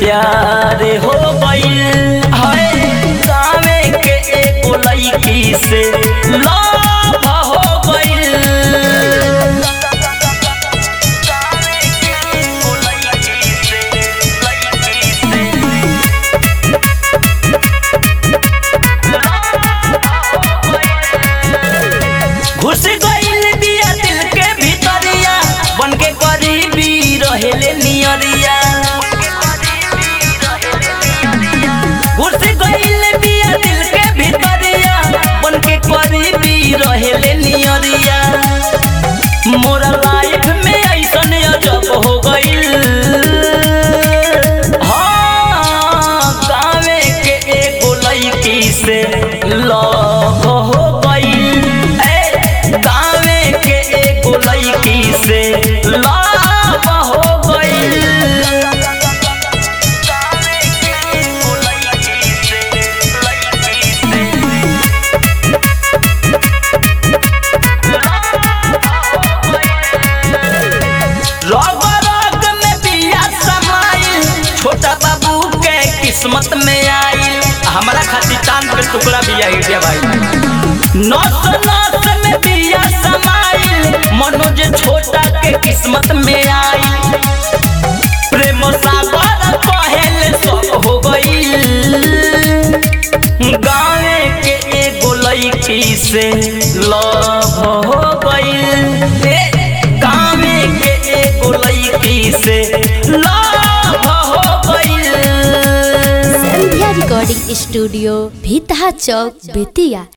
प्यार हो गइल है गावे के एगो लड़की से लव हो गइल। घुस गइल बिया दिल के भीतरिया बन के करीबी रहेले नियरिया। घुस गइल बिया दिल के भीतरिया बन के करीबी रहेले नियरिया। मोरा लाइफ में ऐसन अजब हो गइल हाँ गावे के एगो लड़की से लव हो गइल गावे के एगो लड़की से लव हो गइल। रग रग में बिया समाइल छोटा बाबू के किस्मत में आइल। हमारा खातिर चांद पे टुकड़ा बिया हिटिया भाई। नस नस में बिया समाइल मनोज छोटा के किस्मत में आइल। प्रेम सागर पहले सब हो गइल गावे के एगो लड़की से लव हो गइल। गावे के एगो लड़की से लव हो गइल। Sandhya recording studio Bhitaha Chowk Bettiah.